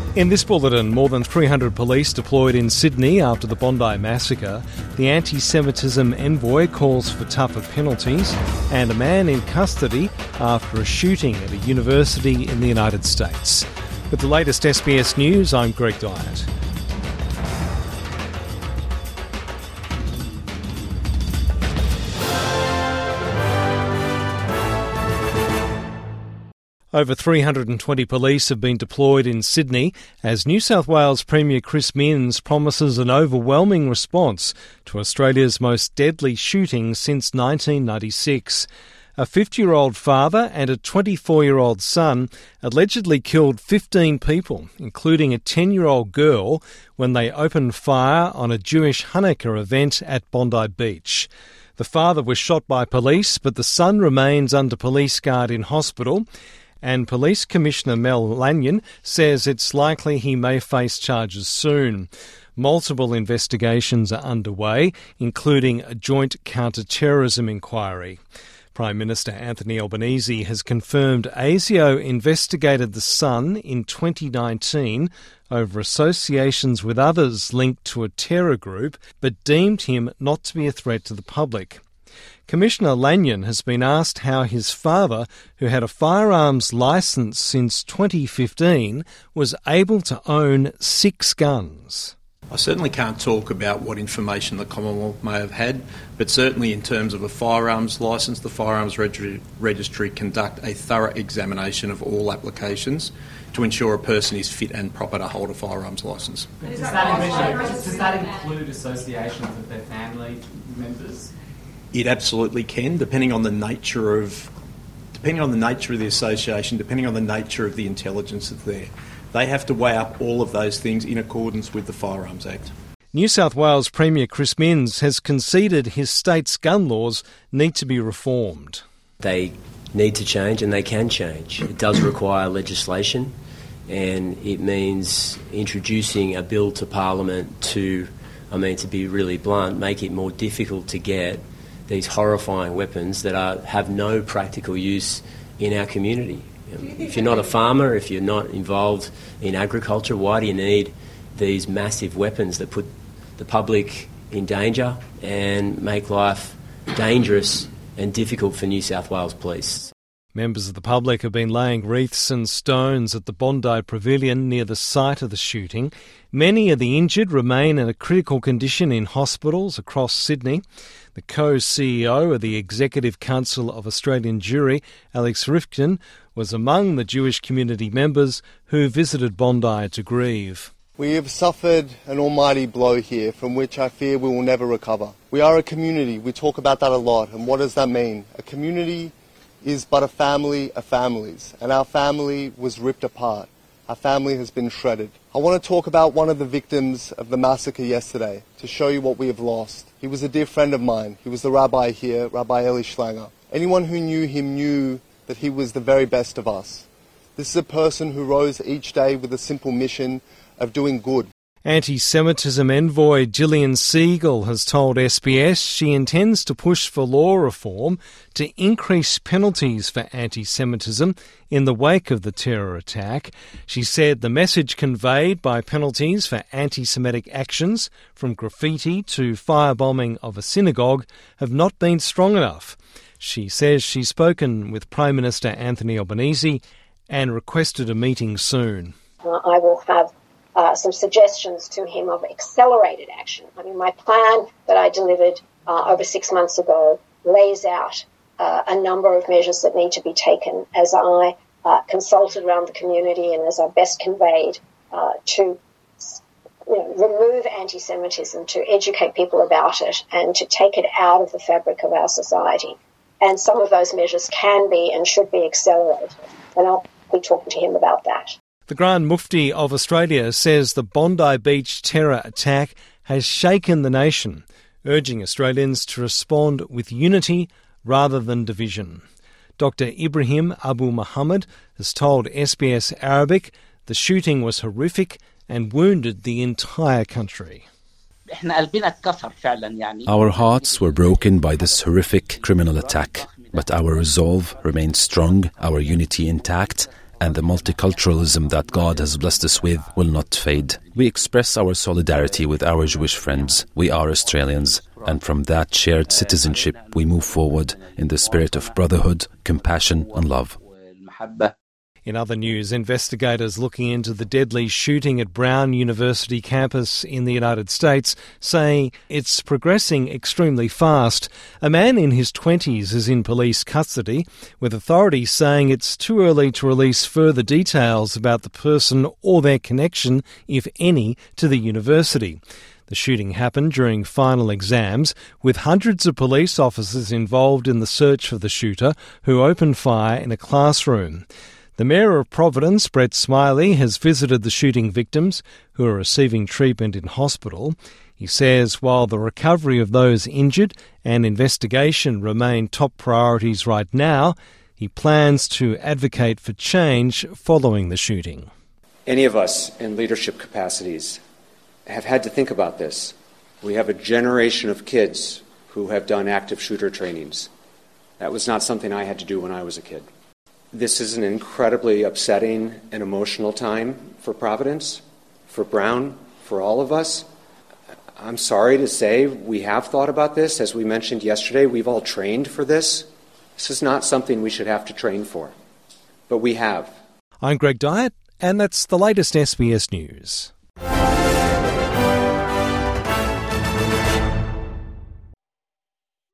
In this bulletin, more than 300 police deployed in Sydney after the Bondi massacre. The anti-Semitism envoy calls for tougher penalties, and a man in custody after a shooting at a university in the United States. With the latest SBS News, I'm Greg Dyett. Over 320 police have been deployed in Sydney as New South Wales Premier Chris Minns promises an overwhelming response to Australia's most deadly shooting since 1996. A 50-year-old father and a 24-year-old son allegedly killed 15 people, including a 10-year-old girl, when they opened fire on a Jewish Hanukkah event at Bondi Beach. The father was shot by police, but the son remains under police guard in hospital. And Police Commissioner Mel Lanyon says it's likely he may face charges soon. Multiple investigations are underway, including a joint counter-terrorism inquiry. Prime Minister Anthony Albanese has confirmed ASIO investigated the son in 2019 over associations with others linked to a terror group, but deemed him not to be a threat to the public. Commissioner Lanyon has been asked how his father, who had a firearms licence since 2015, was able to own 6 guns. I certainly can't talk about what information the Commonwealth may have had, but certainly in terms of a firearms licence, the Firearms Registry conduct a thorough examination of all applications to ensure a person is fit and proper to hold a firearms licence. Does that include associations with their family members? It absolutely can, depending on the nature of the association, depending on the nature of the intelligence that's there. They have to weigh up all of those things in accordance with the Firearms Act. New South Wales Premier Chris Minns has conceded his state's gun laws need to be reformed. They need to change, and they can change. It does require legislation, and it means introducing a bill to Parliament to be really blunt, make it more difficult to get these horrifying weapons that have no practical use in our community. If you're not a farmer, if you're not involved in agriculture, why do you need these massive weapons that put the public in danger and make life dangerous and difficult for New South Wales Police? Members of the public have been laying wreaths and stones at the Bondi Pavilion near the site of the shooting. Many of the injured remain in a critical condition in hospitals across Sydney. The co-CEO of the Executive Council of Australian Jewry, Alex Rifkin, was among the Jewish community members who visited Bondi to grieve. We have suffered an almighty blow here from which I fear we will never recover. We are a community. We talk about that a lot. And what does that mean? A community is but a family of families, and our family was ripped apart. Our family has been shredded. I want to talk about one of the victims of the massacre yesterday to show you what we have lost. He was a dear friend of mine. He was the rabbi here, Rabbi Eli Schlanger. Anyone who knew him knew that he was the very best of us. This is a person who rose each day with a simple mission of doing good. Anti-Semitism envoy Gillian Siegel has told SBS she intends to push for law reform to increase penalties for anti-Semitism in the wake of the terror attack. She said the message conveyed by penalties for anti-Semitic actions, from graffiti to firebombing of a synagogue, have not been strong enough. She says she's spoken with Prime Minister Anthony Albanese and requested a meeting soon. I will have some suggestions to him of accelerated action. My plan that I delivered over 6 months ago lays out a number of measures that need to be taken as I consulted around the community and as I best conveyed to remove anti-Semitism, to educate people about it and to take it out of the fabric of our society. And some of those measures can be and should be accelerated. And I'll be talking to him about that. The Grand Mufti of Australia says the Bondi Beach terror attack has shaken the nation, urging Australians to respond with unity rather than division. Dr. Ibrahim Abu Muhammad has told SBS Arabic the shooting was horrific and wounded the entire country. Our hearts were broken by this horrific criminal attack, but our resolve remains strong, our unity intact, and the multiculturalism that God has blessed us with will not fade. We express our solidarity with our Jewish friends. We are Australians, and from that shared citizenship we move forward in the spirit of brotherhood, compassion and love. In other news, investigators looking into the deadly shooting at Brown University campus in the United States say it's progressing extremely fast. A man in his 20s is in police custody, with authorities saying it's too early to release further details about the person or their connection, if any, to the university. The shooting happened during final exams, with hundreds of police officers involved in the search for the shooter, who opened fire in a classroom. The Mayor of Providence, Brett Smiley, has visited the shooting victims who are receiving treatment in hospital. He says while the recovery of those injured and investigation remain top priorities right now, he plans to advocate for change following the shooting. Any of us in leadership capacities have had to think about this. We have a generation of kids who have done active shooter trainings. That was not something I had to do when I was a kid. This is an incredibly upsetting and emotional time for Providence, for Brown, for all of us. I'm sorry to say we have thought about this. As we mentioned yesterday, we've all trained for this. This is not something we should have to train for, but we have. I'm Greg Dyett, and that's the latest SBS News.